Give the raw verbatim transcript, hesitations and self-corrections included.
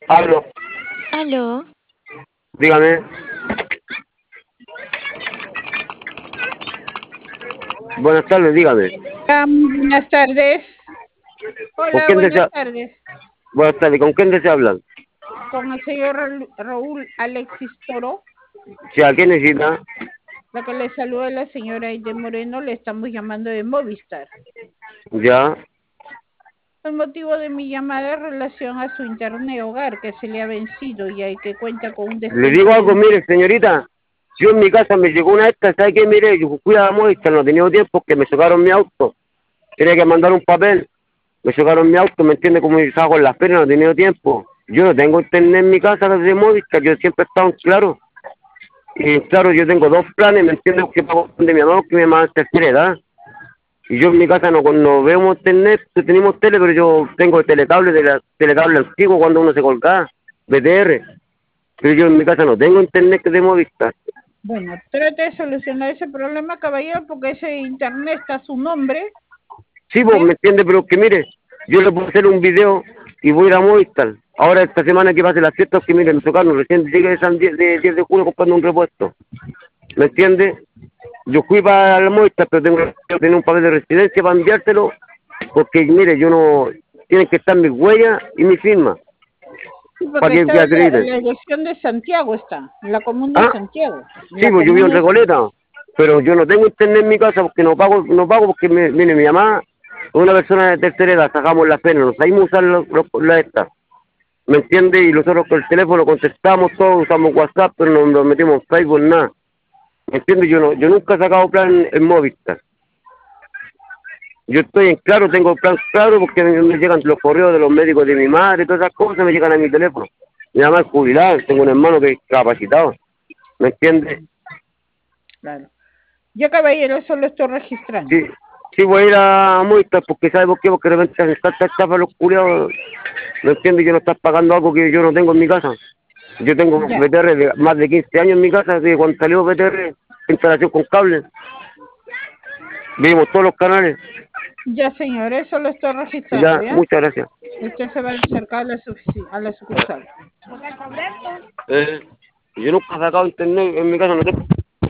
Aló, Aló, dígame. Buenas tardes, dígame. Hola, muy buenas tardes. ¿Con Hola, quién buenas desea? tardes. Buenas tardes, ¿con quién desea hablar? Con el señor Ra- Raúl Alexis Toro, Si a quién necesita, la que le saluda la señora Aide Moreno, le estamos llamando de Movistar. ya. El motivo de mi llamada es relación a su internet hogar que se le ha vencido y hay que cuenta con un Le descuento digo de algo, un... mire, señorita. Yo en mi casa me llegó una esta, ¿sabe qué? Mire, yo fui a Movistar, no he tenido tiempo, que me chocaron mi auto. Tenía que mandar un papel. Me chocaron mi auto, ¿me entiende? Como yo estaba con las penas, no he tenido tiempo. Yo no tengo internet en mi casa desde Movistar, yo siempre he estado en claro. Y claro, yo tengo dos planes, ¿me entiende? Que pago de mi mamá, que mi mamá es tercera edad. Y yo en mi casa no, no veo internet, pues tenemos tele, pero yo tengo telecable, de la, telecable antiguo cuando uno se colgaba, B T R. Pero yo en mi casa no tengo internet que de Movistar. Bueno, trate de solucionar ese problema, caballero, porque ese internet está a su nombre, Sí, vos me ¿ya? entiendes, pero que mire, yo le puedo hacer un video y voy a ir a Movistar. Ahora esta semana que pase las fiestas, que mire, me tocaron, recién llegué de San diez de, diez de julio comprando un repuesto. ¿Me entiendes? Yo fui para la Movistar, pero tengo que tener un papel de residencia para enviártelo, porque mire, yo no, tienen que estar mis huellas y mi firma, Sí, para porque que, está que en la, en acrediten. la dirección de Santiago, está, en la comuna de ¿Ah? Santiago. En Sí, la pues yo vivo en comuna de Santiago. Recoleta, pero yo no tengo internet en mi casa porque no pago, no pago porque me, viene mi mamá, una persona de tercera edad, sacamos las penas, no sabemos usar los, los, la esta, ¿me entiendes? Y nosotros con el teléfono contestamos todo, usamos WhatsApp, pero no nos metimos en Facebook, nada, ¿me entiendes? Yo no, yo nunca he sacado plan en Movistar. Yo estoy en claro, tengo plan claro porque me, me llegan los correos de los médicos de mi madre, todas esas cosas me llegan a mi teléfono. Mi mamá es jubilada, tengo un hermano que es capacitado, ¿me entiendes? Claro. Yo, caballero, eso lo estoy registrando. Sí, sí voy a ir a Movistar porque ¿sabe por qué? Porque de repente hacen tanta estafa los culiados, ¿me entiendes? Yo no estás pagando algo que yo no tengo en mi casa. Yo tengo Ya, B T R de más de quince años en mi casa, desde cuando salió B T R, instalación con cable. Vimos todos los canales. ya, señor, eso lo estoy registrando, Ya, ¿ya? muchas gracias. Usted se va a acercar a la, sufici- a la sucursal. Eh, yo nunca he sacado internet en mi casa, no tengo.